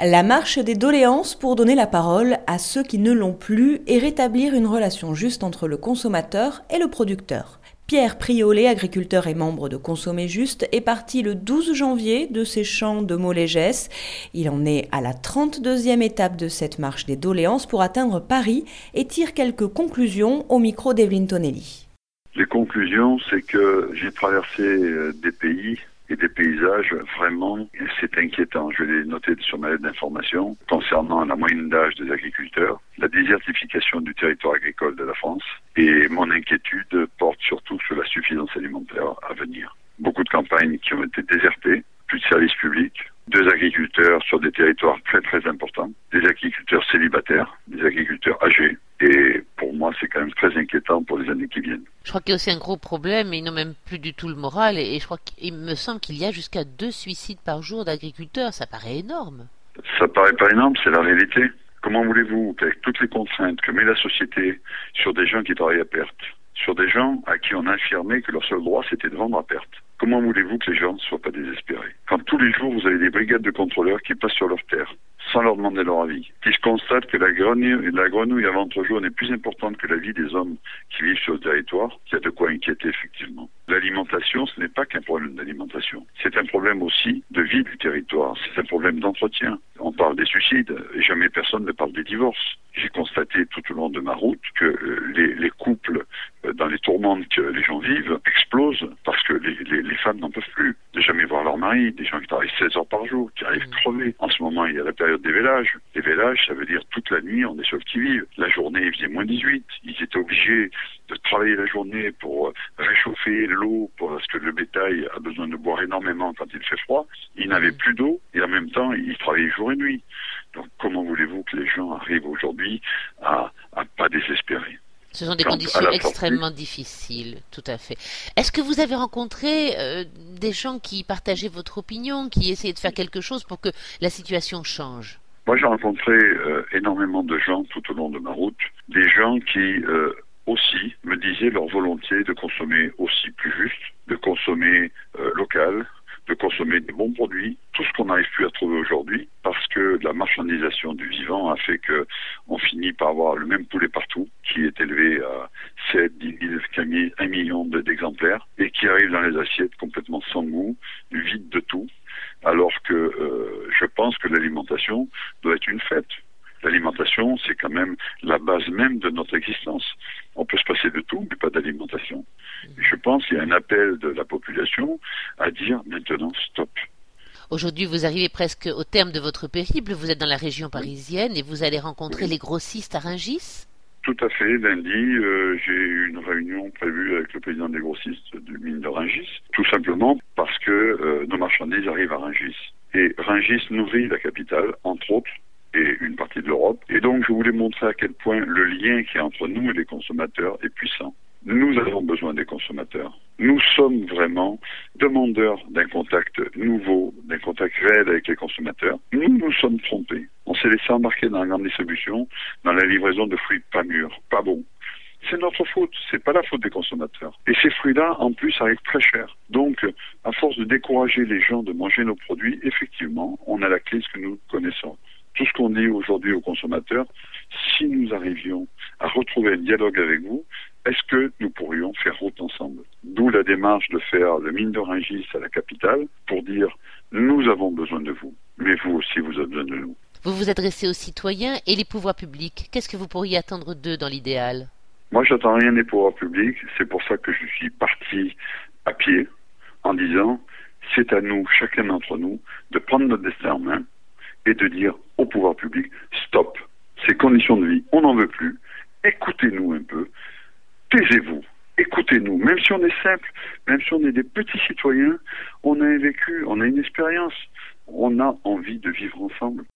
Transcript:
La marche des doléances pour donner la parole à ceux qui ne l'ont plus et rétablir une relation juste entre le consommateur et le producteur. Pierre Priolet, agriculteur et membre de Consommer Juste, est parti le 12 janvier de ses champs de Maulégès. Il en est à la 32e étape de cette marche des doléances pour atteindre Paris et tire quelques conclusions au micro d'Evelyne Tonelli. Les conclusions, c'est que j'ai traversé des pays et des paysages, vraiment, c'est inquiétant. Je l'ai noté sur ma lettre d'information concernant la moyenne d'âge des agriculteurs, la désertification du territoire agricole de la France, et mon inquiétude porte surtout sur la suffisance alimentaire à venir. Beaucoup de campagnes qui ont été désertées, plus de services publics, 2 agriculteurs sur des territoires très très importants, des agriculteurs célibataires, des agriculteurs âgés, et pour moi c'est quand même très inquiétant pour les années qui viennent. Je crois qu'il y a aussi un gros problème, et ils n'ont même plus du tout le moral, et je crois qu'il me semble qu'il y a jusqu'à 2 suicides par jour d'agriculteurs, ça paraît énorme. Ça paraît pas énorme, c'est la réalité. Comment voulez-vous qu'avec toutes les contraintes que met la société sur des gens qui travaillent à perte, sur des gens à qui on a affirmé que leur seul droit c'était de vendre à perte, comment voulez-vous que les gens ne soient pas désespérés? Quand tous les jours vous avez des brigades de contrôleurs qui passent sur leurs terres, sans leur demander leur avis, qui se constatent que la grenouille à ventre jaune est plus importante que la vie des hommes qui vivent sur le territoire, il y a de quoi inquiéter effectivement. L'alimentation, ce n'est pas qu'un problème d'alimentation. C'est un problème aussi de vie du territoire. C'est un problème d'entretien. On parle des suicides et jamais personne ne parle des divorces. J'ai constaté tout au long de ma route que les couples, dans les tourmentes que les gens vivent, explosent parce que les femmes n'en peuvent plus de jamais voir leur mari, des gens qui travaillent 16 heures par jour, qui arrivent crevés. En ce moment, il y a la période des vélages. Les vélages, ça veut dire toute la nuit, on est sur le qui-vive. La journée, il faisait moins 18. Ils étaient obligés de travailler la journée pour réchauffer l'eau, parce que le bétail a besoin de boire énormément quand il fait froid. Ils n'avaient plus d'eau et en même temps, ils travaillaient jour et nuit. Donc comment voulez-vous que les gens arrivent aujourd'hui à pas désespérer? Ce sont des conditions extrêmement difficiles, tout à fait. Est-ce que vous avez rencontré des gens qui partageaient votre opinion, qui essayaient de faire quelque chose pour que la situation change? Moi, j'ai rencontré énormément de gens tout au long de ma route, des gens qui aussi me disaient leur volonté de consommer aussi plus juste, de consommer local, de consommer des bons produits, tout ce qu'on n'arrive plus à trouver aujourd'hui, parce que la marchandisation du vivant a fait que on finit par avoir le même poulet partout, qui est élevé à 7, 10 000, 1 million d'exemplaires, et qui arrive dans les assiettes complètement sans goût, vide de tout, alors que je pense que l'alimentation doit être une fête. L'alimentation, c'est quand même la base même de notre existence. On peut se passer de tout, mais pas d'alimentation. Je pense qu'il y a un appel de la population à dire maintenant stop. Aujourd'hui, vous arrivez presque au terme de votre périple. Vous êtes dans la région parisienne et vous allez rencontrer les grossistes à Rungis? Tout à fait. Lundi, j'ai une réunion prévue avec le président des grossistes du mine de Rungis, tout simplement parce que nos marchandises arrivent à Rungis. Et Rungis nourrit la capitale, entre autres, et une partie de l'Europe. Et donc, je voulais montrer à quel point le lien qui est entre nous et les consommateurs est puissant. Nous avons besoin des consommateurs. Nous sommes vraiment demandeurs d'un contact nouveau, d'un contact réel avec les consommateurs. Nous nous sommes trompés. On s'est laissé embarquer dans la grande distribution, dans la livraison de fruits pas mûrs, pas bons. C'est notre faute, c'est pas la faute des consommateurs. Et ces fruits-là, en plus, arrivent très cher. Donc, à force de décourager les gens de manger nos produits, effectivement, on a la clé ce que nous connaissons. Tout ce qu'on dit aujourd'hui aux consommateurs, si nous arrivions à retrouver un dialogue avec vous, est-ce que nous pourrions faire route ensemble? D'où la démarche de faire le mine de Rungis à la capitale pour dire nous avons besoin de vous, mais vous aussi vous avez besoin de nous. Vous vous adressez aux citoyens et les pouvoirs publics. Qu'est-ce que vous pourriez attendre d'eux dans l'idéal? Moi, j'attends rien des pouvoirs publics. C'est pour ça que je suis parti à pied en disant c'est à nous, chacun d'entre nous, de prendre notre destin en main et de dire au pouvoir public, stop, ces conditions de vie, on n'en veut plus, écoutez-nous un peu, taisez-vous, écoutez-nous, même si on est simple, même si on est des petits citoyens, on a un vécu, on a une expérience, on a envie de vivre ensemble.